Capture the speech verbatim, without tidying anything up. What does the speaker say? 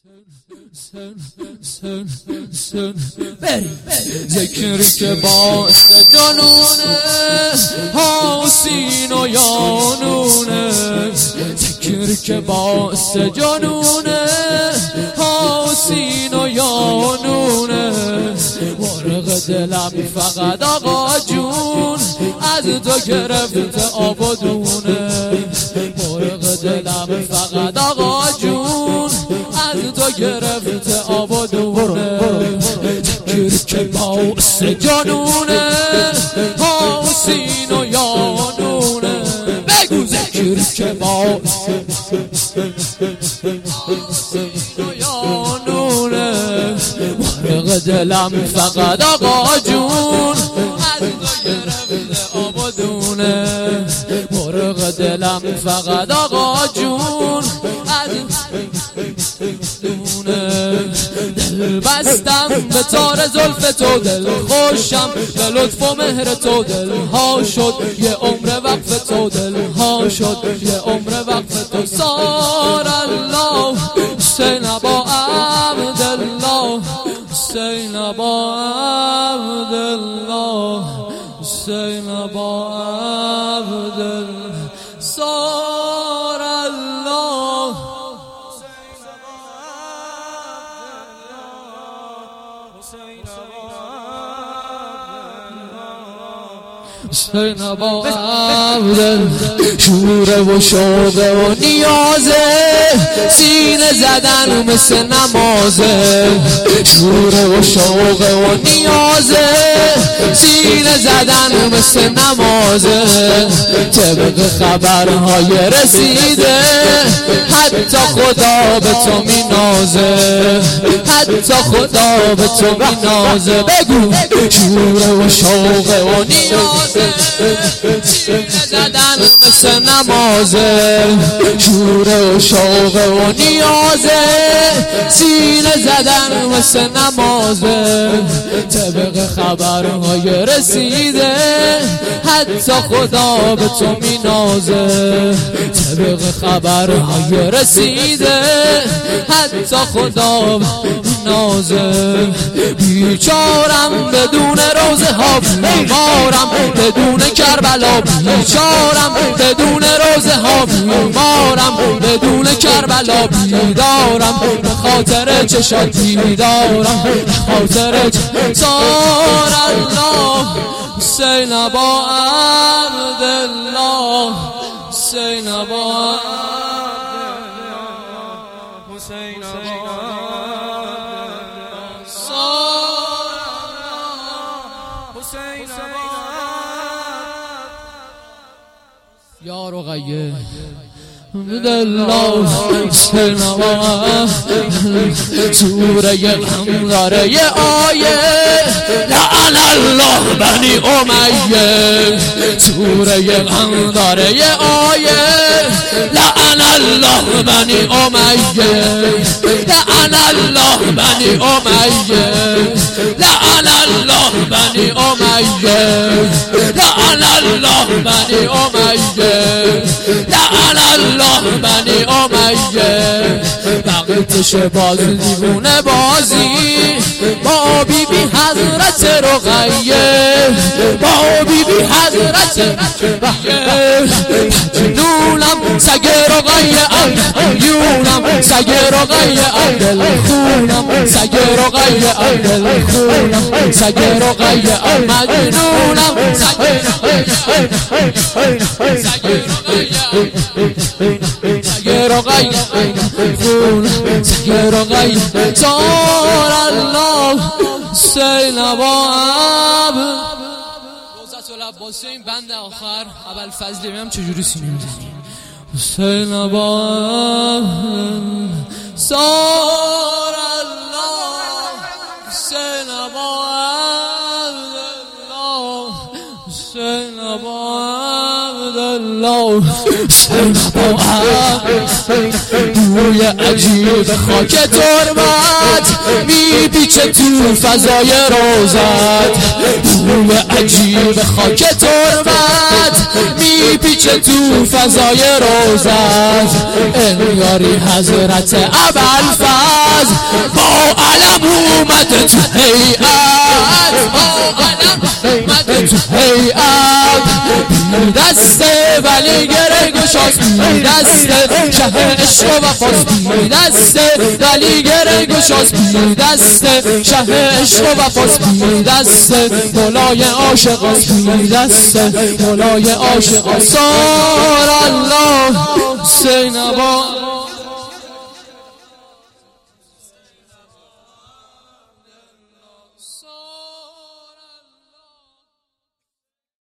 ذکری که باعث جنونه حسین و یانونه، ذکری که باعث جنونه حسین و یانونه. مرغ دلم فقط آقا جون از تو گرفته آب و دونه، مرغ دلم فقط آقا جون از تو گرفته آب و دونه. ذکری که باعث جنونه حسین و یانونه، بگو ذکری که باعث حسین و یانونه. مرغ دلم فقط آقا جون از تو گرفته آب و دونه، مرغ دلم فقط آقا جون از دونه. دل بستم به تار زلف تو، دل خوشم به لطف و مهر تو، دل ها شد یه عمر وقف تو، دل ها شد یه عمر وقف تو. سار الله حسین با عبدالله، حسین با عبدالله، حسین با عبدالله. سار الله حسین با عبدالله. شوره و شوقه و نیازه، سینه زدن مثل نمازه. شوره و شوقه و نیازه، سینه زدن مثل نمازه. طبق خبرهای رسیده حتی خدا به تو می نازه، حتی خدا به تو می نازه. بگو شوره و شوقه و نیازه، سینه زدن مثل نمازه. شوره و شوقه و نیازه، سینه زدن مثل نمازه. طبق خبرهای رسیده حتی خدا به تو می نازه، طبق خبرهای رسیده حتی خدا نازه. بیچارم بدون روزه ها، بیمارم بدون کربلا، بیچارم بدون روزه ها، بیمارم بدون کربلا. بیدارم به خاطر چشات، بیدارم به خاطر سار الله حسین با عبدالله، حسین با حسین یا رقیه الله حسین با سوره غم داره یه آیه، لعن الله بنی امیه. سوره غم داره یه آیه، لعن الله بنی امیه، لعن الله بنی امیه، لعن الله بنی امیه، لعن الله بنی امیه، لعن الله بنی امیه. وقتش باز دیوونه بازی با بی بی حضرت رقیه، با بی بی حضرت رقیه. مجنونم سگ رقیه، عیونم سگ رقیه، دل خونم سگ رقیه، دل خونم سگ رقیه. مجنونم سگ رقیه، سگ رقیه، خون سگ رقیه. سار الله حسین با عبد. روزت العباسی این بند آخر ابوالفضل ببینم چجوری سینه میزنی. حسین با عبد. سار الله حسین با عبدالله، حسین با عبدالله، حسین با عبدالله. بوی عجیب خاک تربت میپیچه تو فضای روزت، بوی عجیب خاک تربت میپیچه تو فضای روزت. انگاری حضرت ابوالفضل اومده تو هیئت با علم اومده تو هیئت بی دسته ولی گره گشاست بی دسته شه عشق و وفاست بی دسته ولی گره گشاست بی دسته شه عشق و وفاست بی دسته مولای عاشقاست بی دسته مولای عاشقاست سار الله سینبا